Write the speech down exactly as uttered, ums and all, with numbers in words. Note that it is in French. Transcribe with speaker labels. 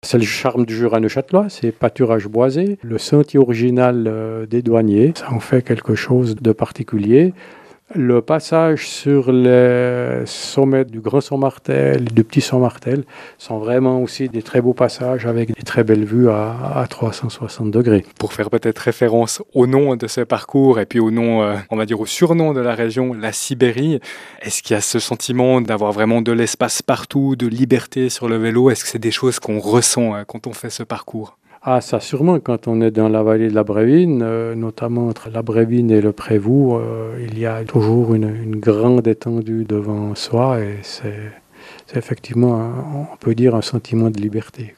Speaker 1: C'est le charme du Jura neuchâtelois, c'est pâturage boisé, le sentier original euh, des douaniers, ça en fait quelque chose de particulier. Le passage sur les sommets du Grand Saint-Martel et du Petit Saint-Martel sont vraiment aussi des très beaux passages avec des très belles vues à, à trois cent soixante degrés.
Speaker 2: Pour faire peut-être référence au nom de ce parcours et puis au nom, euh, on va dire au surnom de la région, la Sibérie, est-ce qu'il y a ce sentiment d'avoir vraiment de l'espace partout, de liberté sur le vélo? Est-ce que c'est des choses qu'on ressent euh, quand on fait ce parcours?
Speaker 1: Ah, ça sûrement, quand on est dans la vallée de la Brévine, euh, notamment entre la Brévine et le Prévost, euh, il y a toujours une, une grande étendue devant soi et c'est, c'est effectivement, un- on peut dire, un sentiment de liberté.